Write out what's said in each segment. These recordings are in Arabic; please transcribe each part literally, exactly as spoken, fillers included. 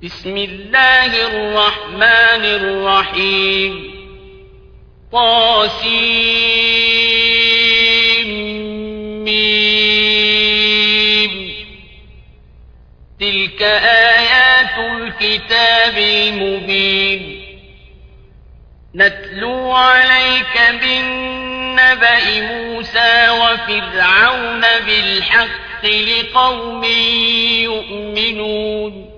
بسم الله الرحمن الرحيم طاسيم تلك آيات الكتاب المبين نتلو عليك بالنبأ موسى وفرعون بالحق لقوم يؤمنون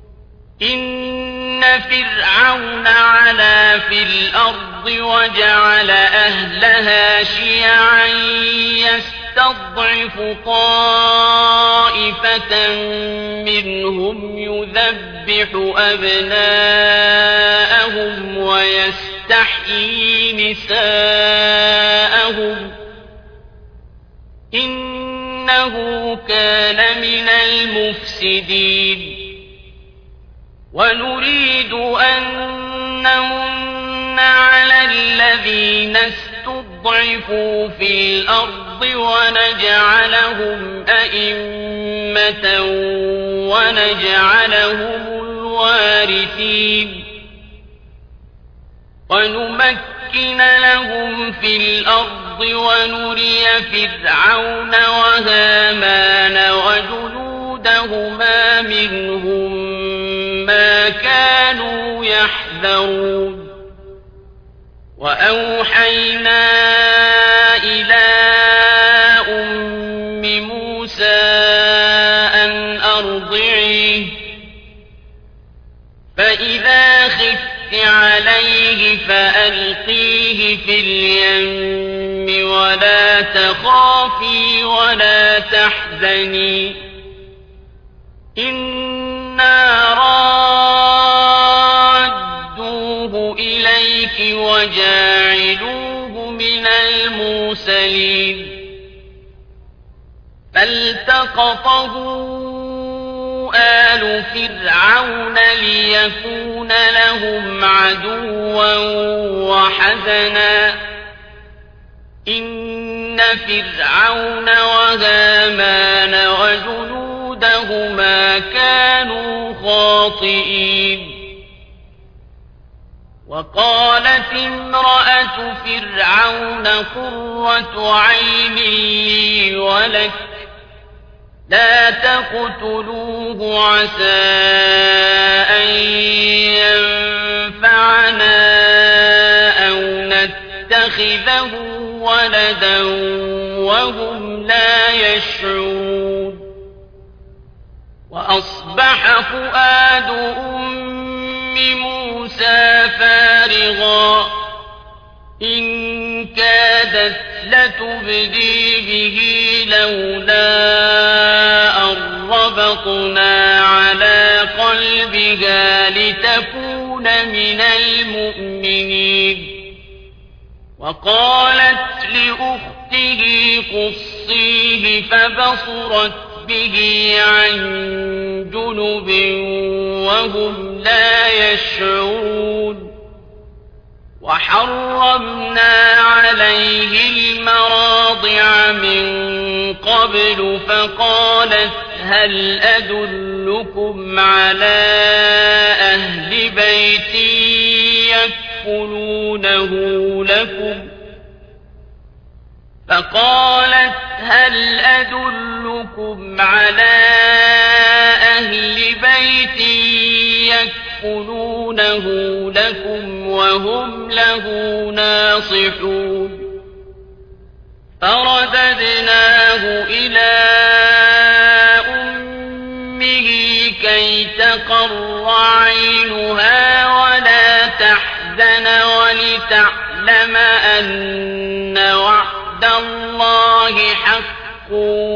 إن فرعون علا في الأرض وجعل أهلها شيعا يستضعف طائفة منهم يذبح أبناءهم ويستحيي نساءهم إنه كان من المفسدين ونريد أن نمن على الذين استضعفوا في الأرض ونجعلهم أئمة ونجعلهم الوارثين ونمكن لهم في الأرض ونري فرعون وهامان وجنودهما منهم ما كانوا يحذرون وأوحينا إلى أم موسى أن أرضعيه فإذا خفت عليه فألقيه في اليم ولا تخافي ولا تحزني إنا رادوه إليك وجاعلوه من المرسلين فالتقطه آل فرعون ليكون لهم عدوا وحزنا إن فرعون وهامان وجنودهما كانوا خاطئين وقالت امرأة فرعون قرة عين لي ولك لا تقتلوه عسى أن ينفعنا أو نتخذه ولدا وهم لا يشعرون وأصبح فؤاد أم موسى فارغا إن كادت لتبدي به لولا أن ربطنا على قلبها لتكون من المؤمنين وقالت لأخته قصيه فبصرت به عن جنب وهم لا يشعرون وحرمنا عليه المراضع من قبل فقالت هل أدلكم على أهل بيت يكفلونه لكم فقالت هل أدلكم على أهل بيت يكفلونه لكم وهم له ناصحون فرددناه إلى أمه كي تقر عينها ولا تحزن ولتعلم أن وعد الله حق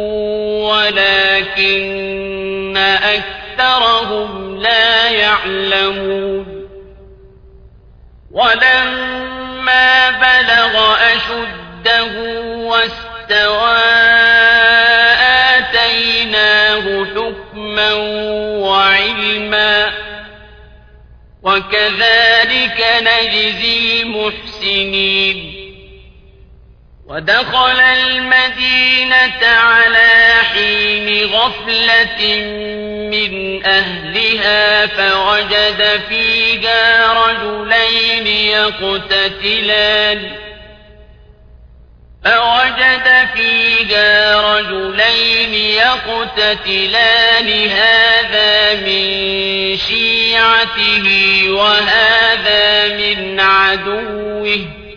ولكن أكثرهم لا يعلمون ولما بلغ أشده واستوى آتيناه حكما وعلما وكذلك نجزي المحسنين ودخل المدينة على حين غفلة من أهلها فوجد فيها رجلين يقتتلان فوجد فيها رجلين يقتتلان هذا من شيعته وهذا من عدوه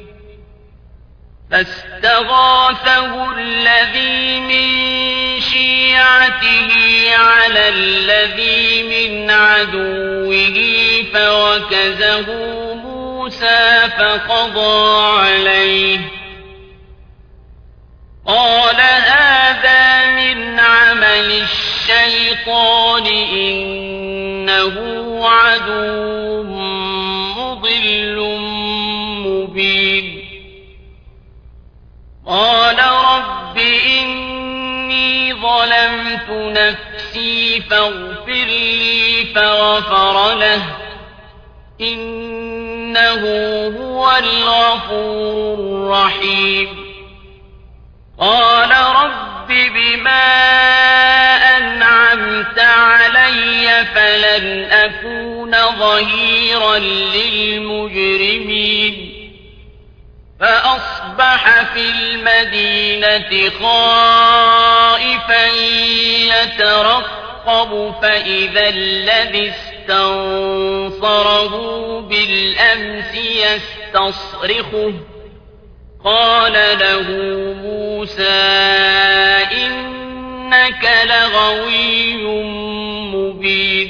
فاستغاثه الذي من شيعته على الذي من عدوه فوكزه موسى فقضى عليه قال هذا من عمل الشيطان إنه عدو مضل مبين قال رب إني ظلمت نفسي فاغفر لي فغفر له إنه هو الغفور الرحيم قال رب بما أنعمت علي فلن أكون ظهيرا للمجرمين فأصبح في المدينة خائفا يترقب فإذا الذي استنصره بالأمس يستصرخه قال له موسى إنك لغوي مبين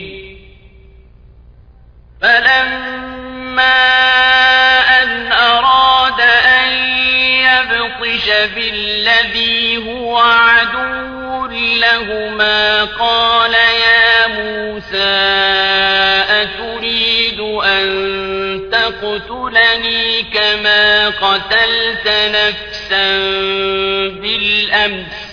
فلما أن أراد أن يبطش بالذي هو عدو لهما قال يا موسى أتريد أن تقتلني كما قتلت نفسا بالأمس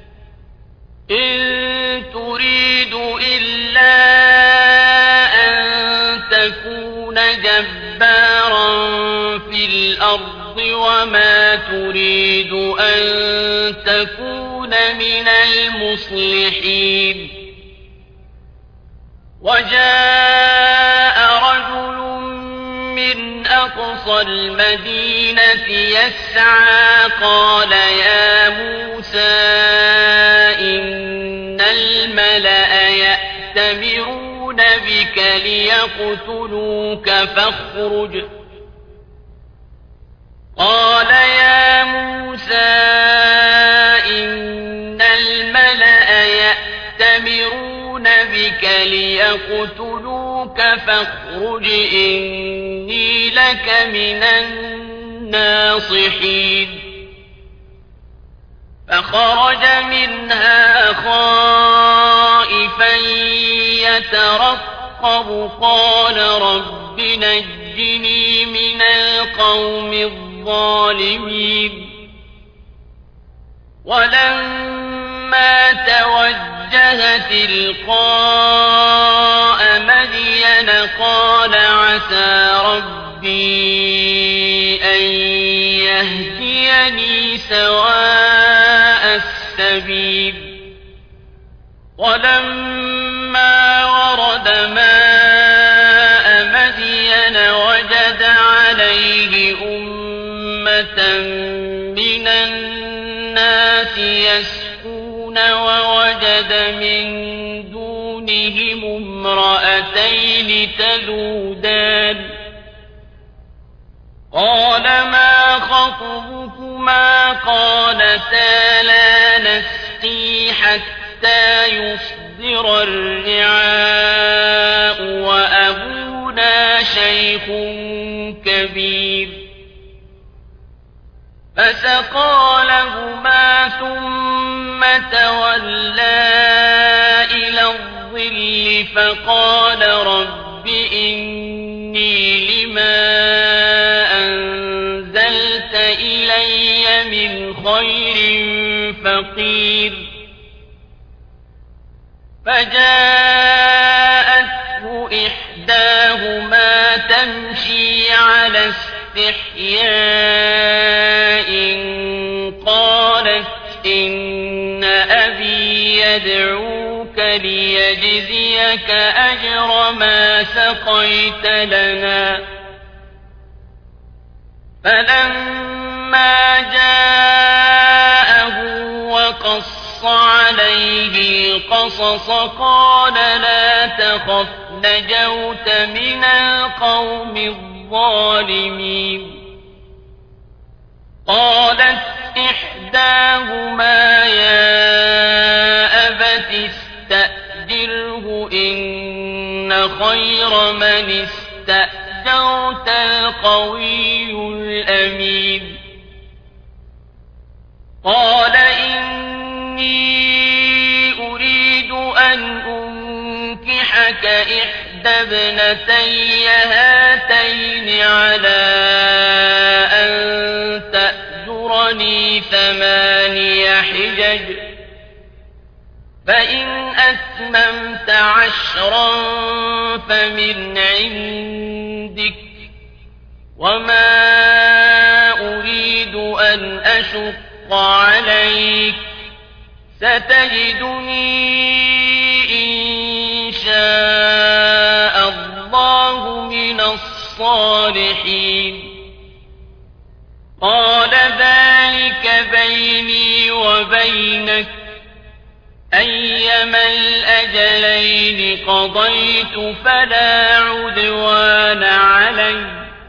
إن تريد إلا أن تكون جبارا في الأرض وما تريد أن تكون من المصلحين وجاء رجل من أقصى المدينة يسعى قال يا موسى إن الملأ يأتمرون بك ليقتلوك فاخرج قال يا موسى إن الملأ يأتمرون بك ليقتلوك فاخرج إني لك من الناصحين فخرج منها خائفا يترقب قال رب نجني من القوم الظالمين ولما توجه تلقاء مدين قال عسى ربي أن يهديني سواء السبيل ولما ورد ماء مدين وجد عليه أمة من الناس يسقون ووجد من دونهم امرأتين تذودان قال ما خطبكما قالتا لا نسقي حتى يصدر الرعاء وأبونا شيخ كبير فسقى لهما ثم تولى إلى الظل فقال رب إني لما أنزلت إلي من خير فقير فجاءته إحداهما تمشي على استحياء قالت إن أبي يدعوك ليجزيك أجر ما سقيت لنا. فلما جاءه وقص عليه القصص قال لا تخف نجوت من القوم الظالمين. قالت إحداهما يا أبت استأجره إن خير من استأجرت القوي الأمين. قال إني أريد أن أنكحك إحدى ابنتي هاتين على أن تأجرني ثماني حجج فإن أتممت عشرا فمن عندك وما أريد أن أشق عليك ستجدني إن شاء الله من الصالحين. قال ذلك بيني وبينك أيما الأجلين قضيت فلا عدوان علي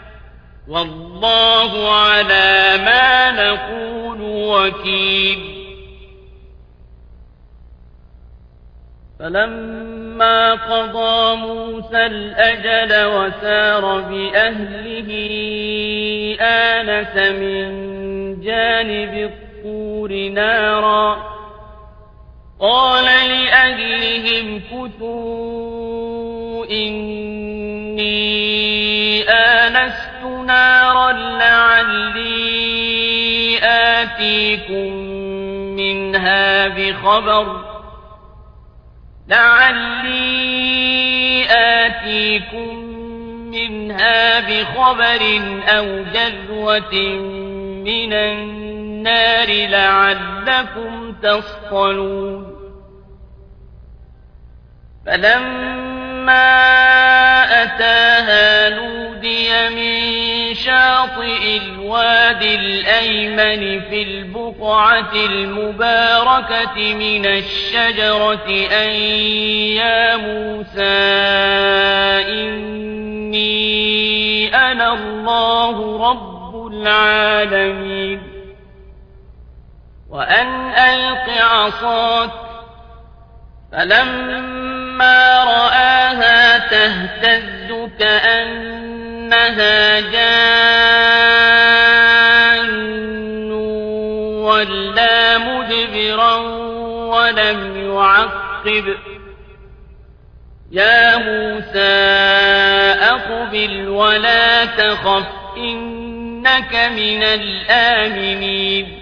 والله على ما نقول وكيل. فلما قضى موسى الأجل وسار بأهله آنس من جانب الطور نارا قال لأهلهم كثوا إني آنست نارا لعلي آتيكم منها بخبر لعلي آتيكم منها بخبر أو جذوة من النار لعلكم تصطلون. فلما أتاها نودي من شاطئ الوادي الأيمن في البقعة المباركة من الشجرة أن يا موسى إني أنا الله رب العالمين وأن ألق عصاك. فلما رآها تهتز كأنها جان ولا مدبرا ولم يعقب يا موسى أقبل ولا تخف إنك من الآمنين.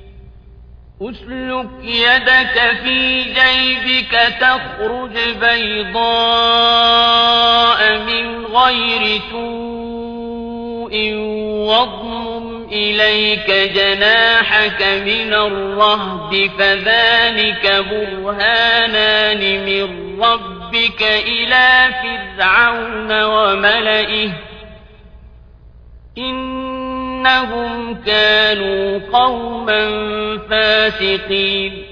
أسلك يدك في جيبك تخرج بيضاء من غير سوء واضمم إليك جناحك من الرهب فذلك برهانان من ربك إلى فرعون وملئه إنهم كانوا قوما فاسقين.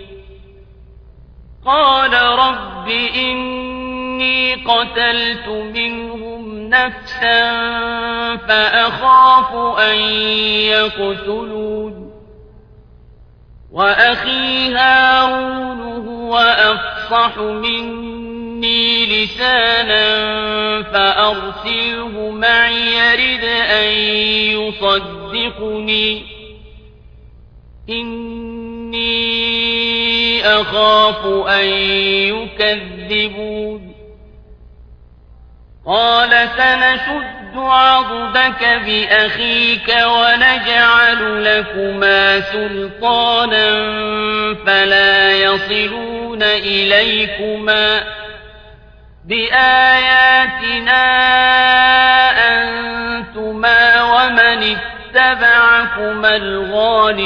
قال رب إني قتلت منهم نفسا فأخاف أن يقتلون وأخي هارون هو أفصح مني لسانا فأرسله معي يرد أن يصدقني إني أخاف أن يكذبون. قال سنشد عضدك بأخيك ونجعل لكما سلطانا فلا يصلون إليكما بآياتنا أنتما ومن اتبعكما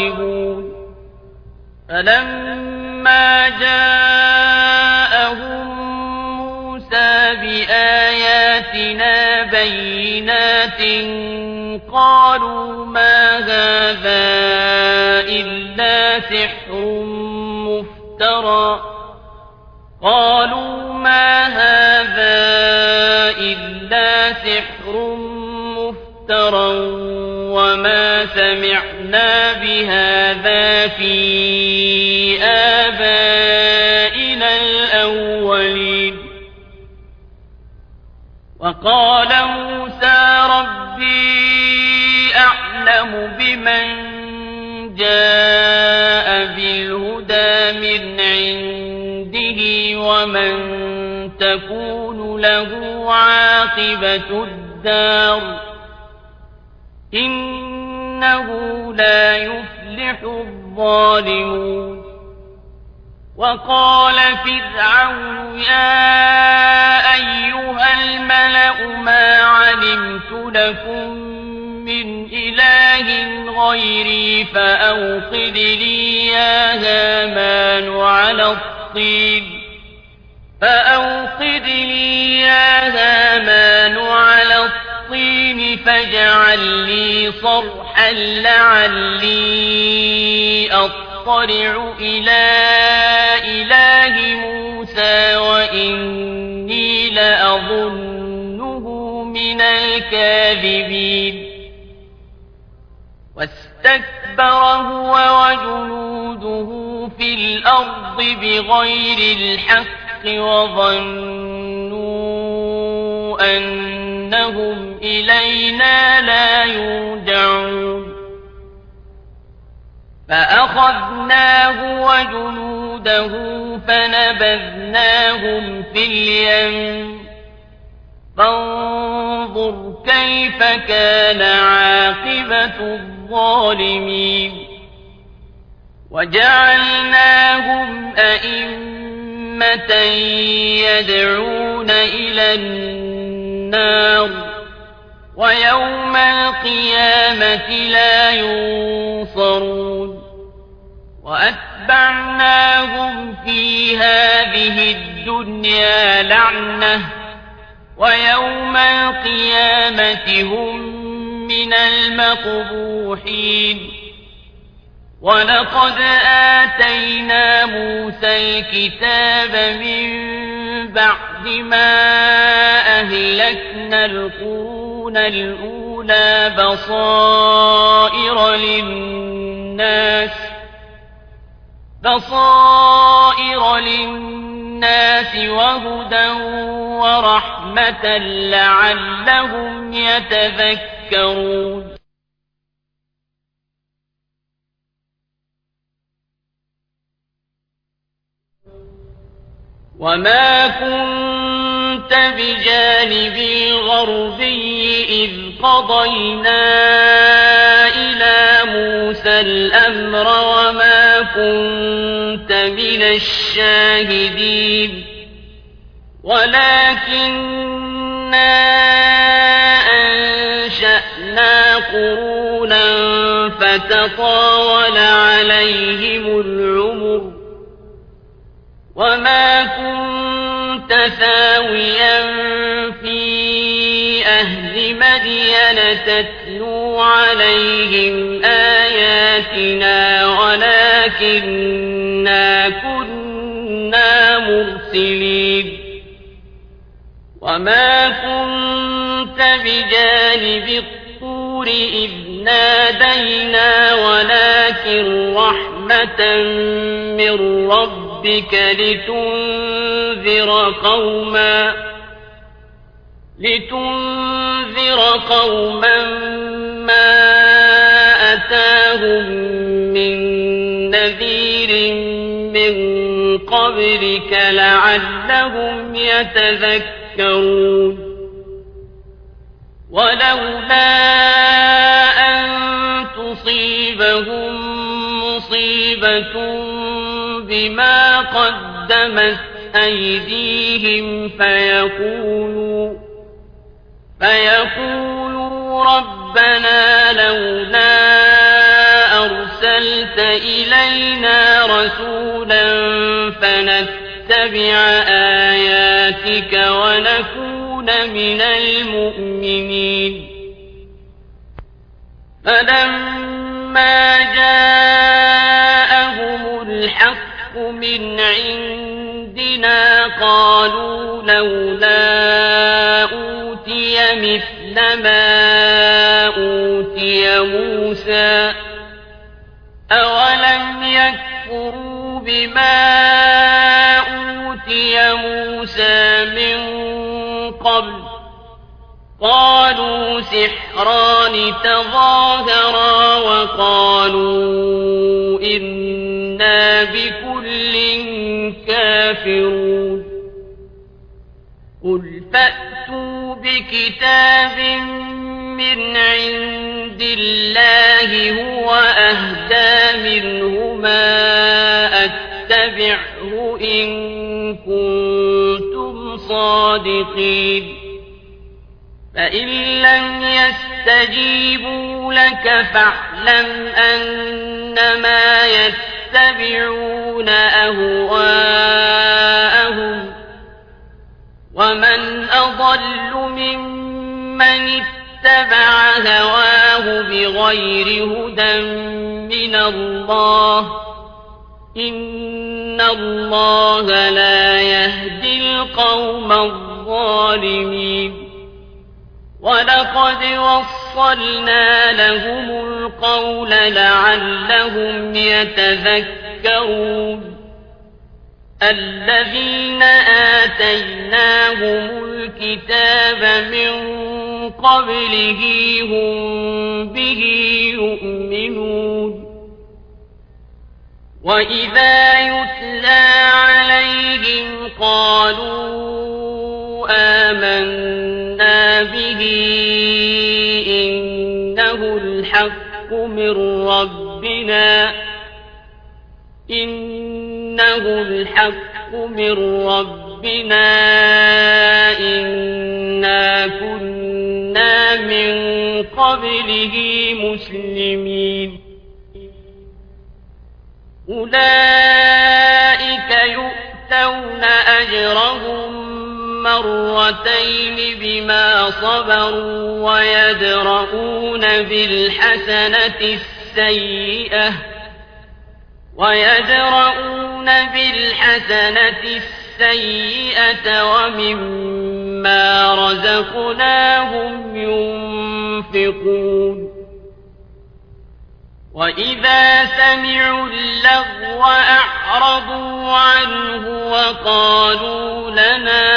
الغالبون. فلما جاءهم آياتنا بينات قالوا ما هذا إلا سحر مفترى قالوا ما هذا إلا سحر مفترى وما سمعنا بهذا في آبائنا الأولين وقال موسى ربي أعلم بمن جاء بالهدى من عنده ومن تكون له عاقبة الدار إنه لا يفلح الظالمون وقال فرعون يا أيها الملأ ما علمت لكم من إله غيري فأوقد لي يا هامان على الطين فأوقد لي يا هامان على الطين فاجعل لي صرحا لعلي أطلع إلى إله موسى وإني لأظنه من الكاذبين واستكبر هو وجنوده في الأرض بغير الحق وظنوا أنهم إلينا لا يرجعون فأخذناه وجنوده فنبذناهم في اليم فانظر كيف كان عاقبة الظالمين وجعلناهم أئمة يدعون إلى النار ويوم القيامة لا ينصرون وأتبعناهم في هذه الدنيا لعنة ويوم القيامة هم من المقبوحين ولقد آتينا موسى الكتاب من بعد ما أهلكنا القرون الأولى بصائر للناس بصائر للناس وهدى ورحمة لعلهم يتذكرون وما كنت بجانب الغربي إذ قضينا إلى موسى الأمر وما كنت من الشاهدين ولكننا أنشأنا قرونا فتطاول عليهم العمر وما كنت ثاويا في أهل مدين تتلو عليهم آياتنا ولكننا كنا مرسلين وما كنت بجانب الطور إذ نادينا ولكن رحمة من ربك لتنذر قوما لتنذر قوما ما أتاهم من نذير من قبلك لعلهم يتذكرون ولولا أن تصيبهم مصيبة بما قدمت أيديهم فيقولوا فيقولوا ربنا لولا أرسلت إلينا رسولا فنتبع آياتك ونكون من المؤمنين فلما جاءهم الحق من عندنا قالوا لولا أوتي مثل ما أوتي موسى أولم يكفروا بما أوتي موسى من قبل قالوا سحران تظاهرا وقالوا إنا بكل كافرون قل فأتوا بكتاب من عند الله هو أهدى منهما أتبعه إن كنتم صادقين فإن لم يستجيبوا لك فاعلم أنما يتبعون أهواءهم ومن أضل ممن اتبع هواه بغير هدى من الله إن الله لا يهدي القوم الظالمين ولقد وصلنا لهم القول لعلهم يتذكرون الذين آتيناهم الكتاب من قبله هم به يؤمنون وإذا يتلى عليهم قالوا آمنا به إنه الحق من ربنا إنه الحق من ربنا إنا كنا من قبله مسلمين أولئك يؤتون أجرهم مرتين بما صبروا ويدرؤون بالحسنة السيئة ويدرؤون بالحسنة السيئة ومما رزقناهم ينفقون وإذا سمعوا اللغو أعرضوا عنه وقالوا لنا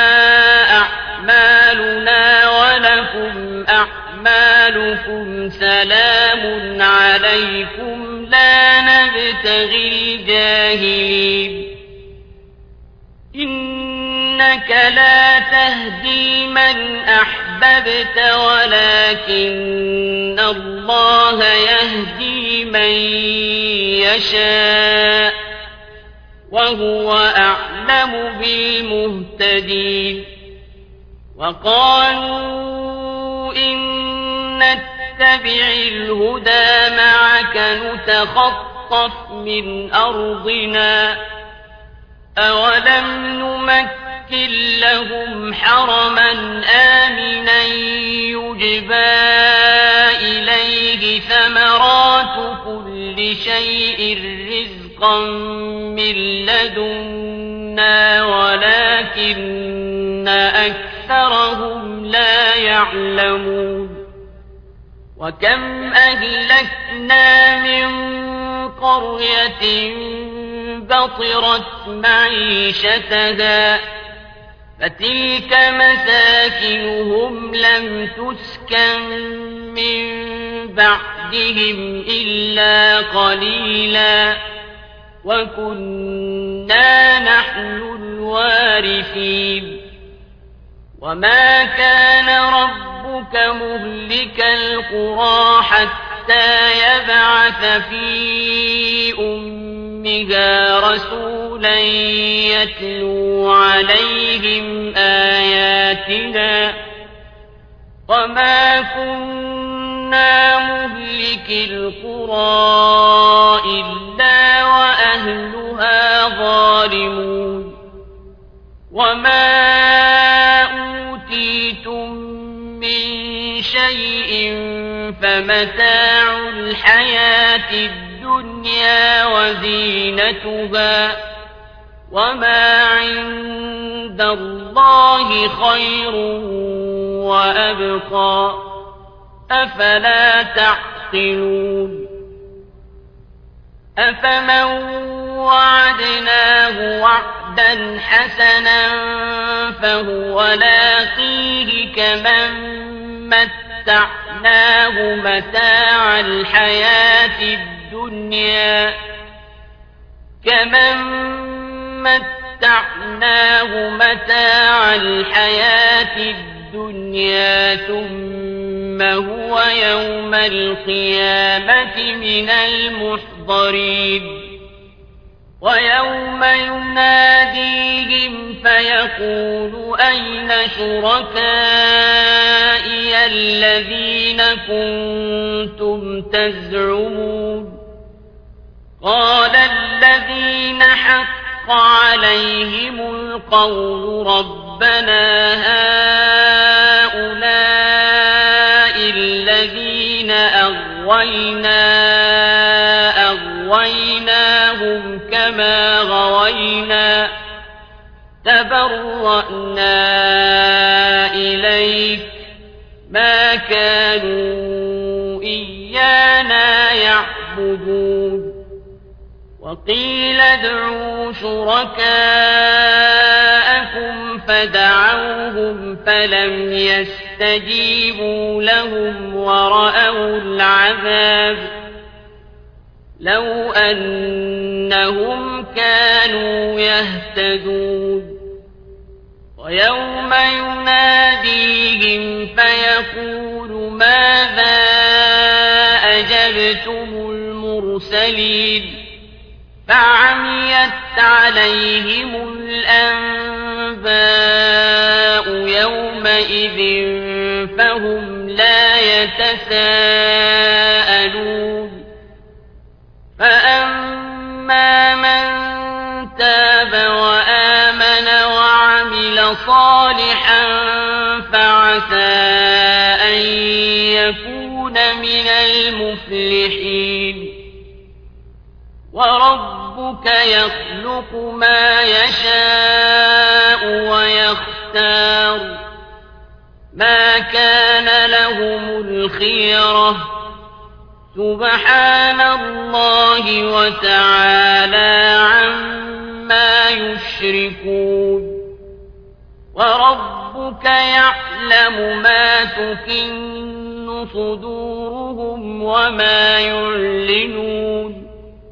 أعمالنا ولكم أعمالكم سلام عليكم لا نبتغي الجاهلين إنك لا تهدي من أحببت ولكن الله يهدي من يشاء وهو أعلم بالمهتدين وقالوا إن نتبع الهدى معك نتخطف من أرضنا أولم نمكن لهم حرما آمنا يجبى إليه ثمرات كل شيء رزقا من لدنا ولكن أكثرهم لا يعلمون وكم أهلكنا من قرية بطرت معيشتها فتلك مساكنهم لم تسكن من بعدهم إلا قليلا وكنا نحن الوارثين وما كان ربك مهلك القرى حتى يبعث في أمها رسولا يتلو عليهم آياتنا وما كنا مهلك القرى إلا وأهلها ظالمون وما أوتيتم من شيء فمتاع الحياة الدنيا وزينتها وما عند الله خير وأبقى أفلا تعقلون أفمن وعدناه وعدا حسنا فهو لاقيه كمن متعناه متاع الحياة الدنيا كمن متعناه متاع الحياة الدنيا ثم هو يوم القيامة من المحضرين ويوم يناديهم فيقول أين شركائي الذين كنتم تزعمون قال الذين حق عليهم القول ربنا هؤلاء الذين أغوينا أغويناهم كما غوينا تبرأنا إليك ما كانوا إيانا يعبدون وقيل ادعوا شركاءكم فدعوهم فلم يستجيبوا لهم ورأوا العذاب لو أنهم كانوا يهتدون ويوم يناديهم فيقول ماذا أجبتم المرسلين فعميت عليهم الأنباء يومئذ فهم لا يتساءلون فأما من تاب وآمن وعمل صالحا فعسى أن يكون من المفلحين وربك يخلق ما يشاء ويختار ما كان لهم الخيرة سبحان الله وتعالى عما يشركون وربك يعلم ما تكن صدورهم وما يعلنون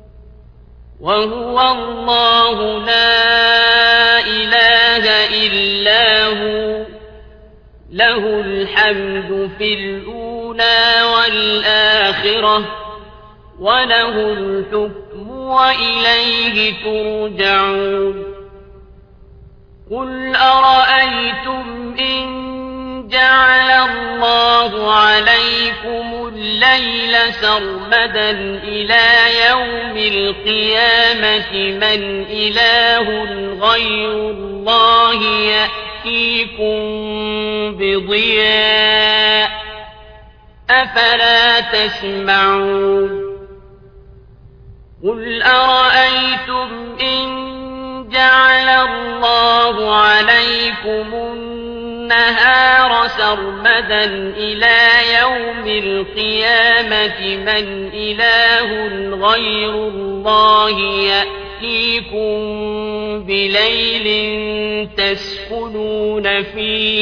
وهو الله لا إله إلا هو له الحمد في الأولى والآخرة وله الحكم وإليه ترجعون قل أرأيتم إن جعل الله عليكم الليل سرمدا إلى يوم القيامة من إله غير الله يأتيكم بضياء أفلا تسمعون قل أرأيتم إن جعل الله عليكم النهار سرمدا إلى يوم القيامة من إله غير الله يأتيكم بليل تسكنون فيه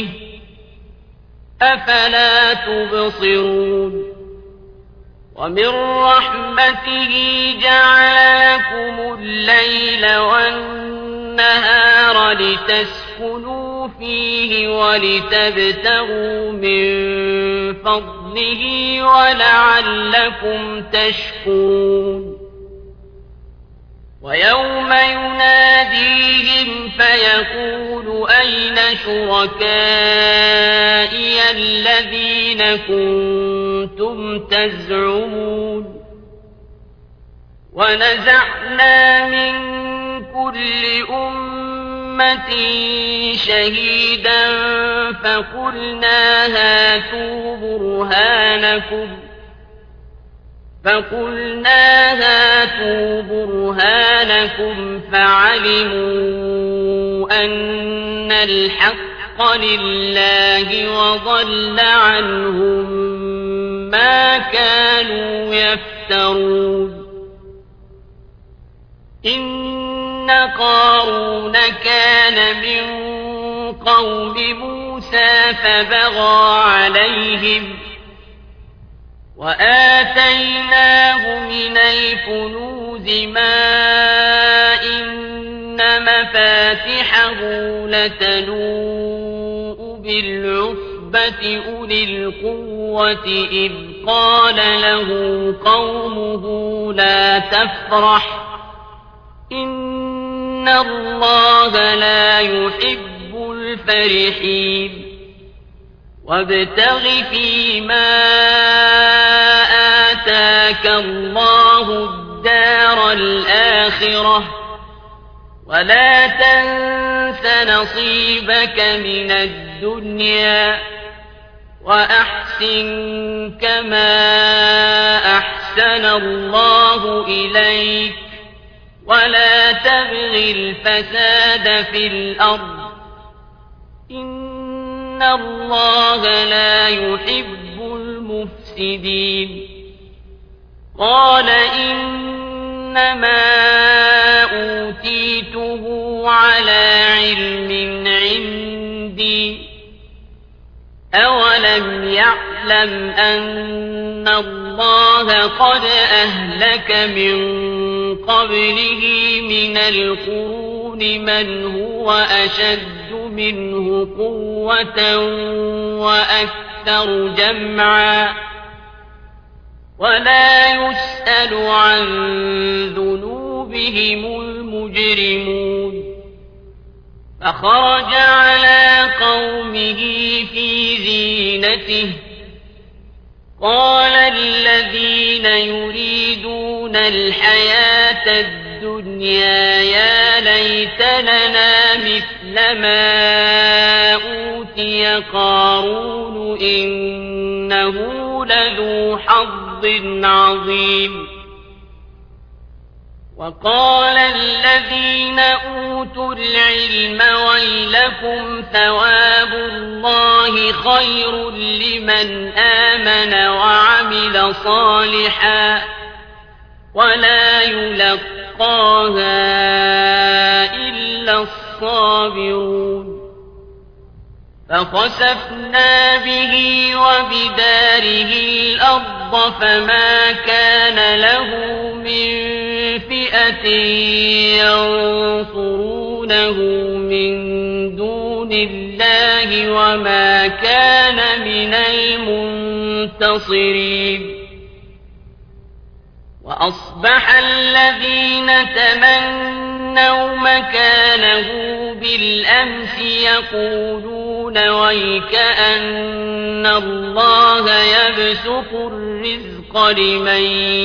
أفلا تبصرون ومن رحمته جعل لكم الليل والنهار لتسكنوا فيه ولتبتغوا من فضله ولعلكم تشكرون ويوم يناديهم فيقول أين شركائي الذين كنتم تزعمون ونزعنا من كل أمة أمة شهيدا فقلنا هاتوا برهانكم فقلنا هاتوا برهانكم فعلموا أن الحق لله وضل عنهم ما كانوا يفترون إن قارون كان من قوم موسى فبغى عليهم وآتيناه من الكنوز ما إن مفاتحه لتنوء بالعصبة أولي القوة إذ قال له قومه لا تفرح إن الله لا يحب الفرحين وابتغ فيما آتاك الله الدار الآخرة ولا تنس نصيبك من الدنيا وأحسن كما أحسن الله إليك ولا تبغ الفساد في الأرض إن الله لا يحب المفسدين قال إنما أوتيته على علم عندي أولم يعلم أن الله قد أهلك من قبله من القرون من هو أشد منه قوة وأكثر جمعا ولا يسأل عن ذنوبهم المجرمون فخرج على قومه في زينته قال الذين يريدون الحياة الدنيا يا ليت لنا مثل ما أوتي قارون إنه لذو حظ عظيم وقال الذين أوتوا العلم ويلكم ثواب الله خير لمن آمن وعمل صالحا ولا يلقاها إلا الصابرون فخسفنا به وبداره الأرض فما كان له من فئة ينصرونه من دون الله وما كان من المنتصرين وأصبح الذين تمنوا مكانه بالأمس يقولون ويكأن الله يبسط الرزق لمن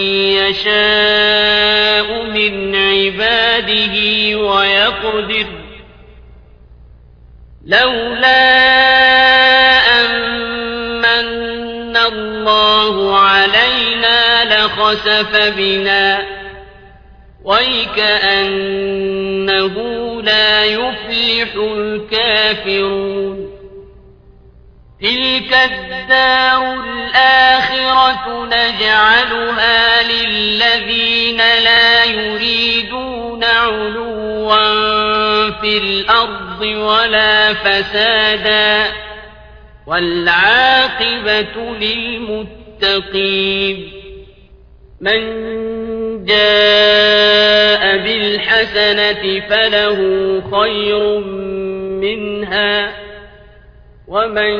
يشاء من عباده ويقدر لولا أمن الله علينا لخسف بنا ويكأنه لا يفلح الكافرون تلك الدار الآخرة نجعلها للذين لا يريدون علوا في الأرض ولا فسادا والعاقبة للمتقين من جاء بالحسنة فله خير منها ومن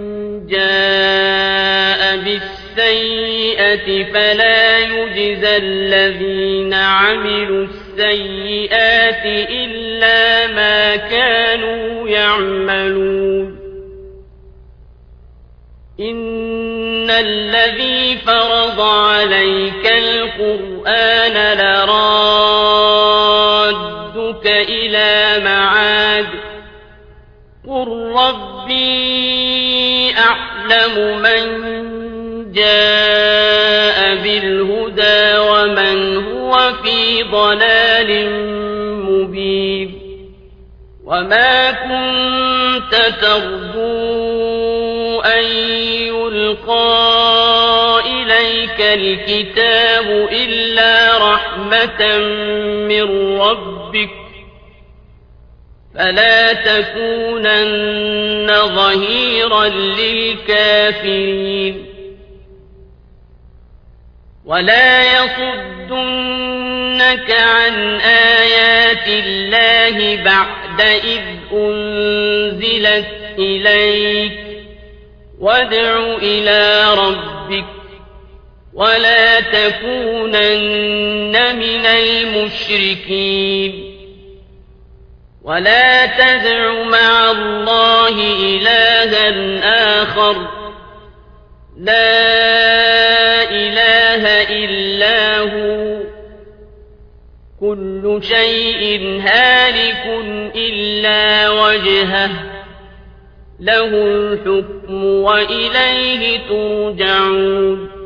جاء بالسيئة فلا يجزى الذين عملوا السيئات إلا ما كانوا يعملون إن الذي فرض عليك القرآن لرادك إلى معاد قل ربي أعلم من جاء بالهدى ومن هو في ضلال مبين وما كنت ترجو أن يلقى إليك الكتاب إلا رحمة من ربك فلا تكونن ظهيرا للكافرين ولا يصدنك عن آيات الله بعد إذ أنزلت إليك وادع إلى ربك ولا تكونن من المشركين ولا تدع مع الله إلها آخر لا إله إلا هو كل شيء هالك إلا وجهه له الحكم وإليه ترجعون